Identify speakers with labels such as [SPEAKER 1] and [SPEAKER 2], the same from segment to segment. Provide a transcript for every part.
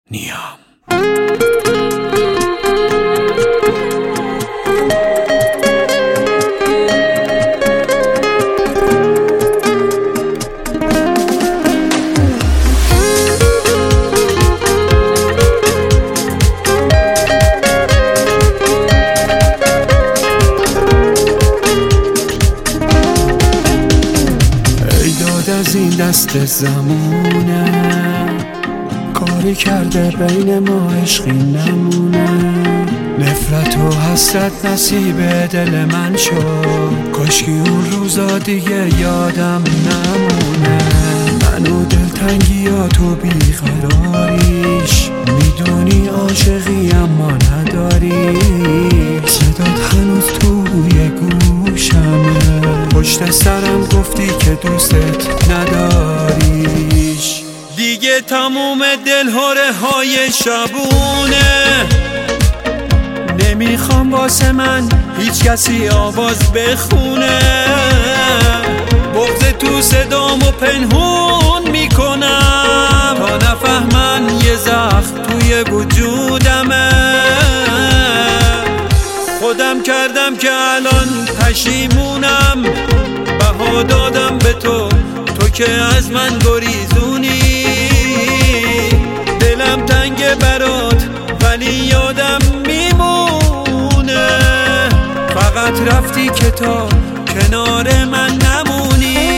[SPEAKER 1] نیام. از این دست زمونه کاری کرده بین ما عشقی نمونه، نفرت و حسرت نصیب دل من شد، کاشکی اون روزا دیگه یادم نمونه. من و دلتنگیات و بیقراریش میدونی عاشقی اما نداری، صدات هنوز توی گوشمه، پشت سرم گفتی که دوستت نداریش. دیگه تموم دلهره های شبونه، نمیخوام واسه من هیچ کسی آواز بخونه، بغض تو صدامو پنهون میکنم تا نفهمن یه زخم توی وجودمه. خودم کردم که الان پشیمونم، بها دادم به تو، تو که از من گریزونی، دلم تنگ برات ولی یادم میمونه، فقط رفتی که تا کنار من نمونی.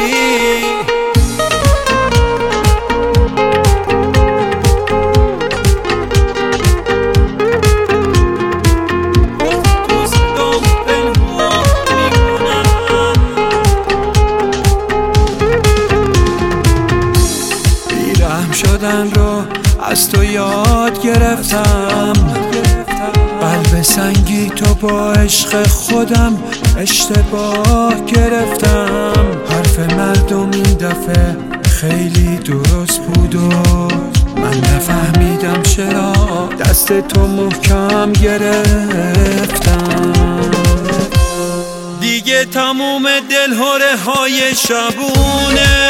[SPEAKER 1] شدن رو از تو یاد گرفتم، قلب سنگی تو با عشق خودم اشتباه گرفتم، حرف مردم این دفعه خیلی درست بود و من نفهمیدم چرا دست تو محکم گرفتم. دیگه تموم دلهره های شبونه،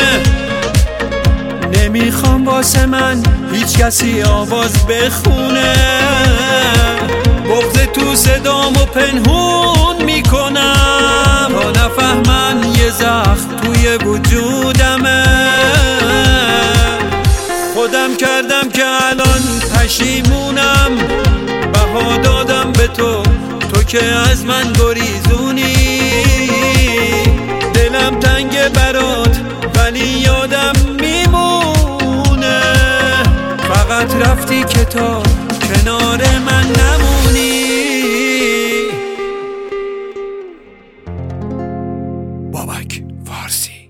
[SPEAKER 1] نمیخوام واسه من هیچ کسی آواز بخونه، بغض تو صدامو پنهون میکنم تا نفهمن یه زخم توی وجودمه. خودم کردم که الان پشیمونم، بها دادم به تو، تو که از من گریزونی، دلم تنگ برات ولی یادم میمونه، فقط رفتی که تا کنار من نمونی. بابک فارسی.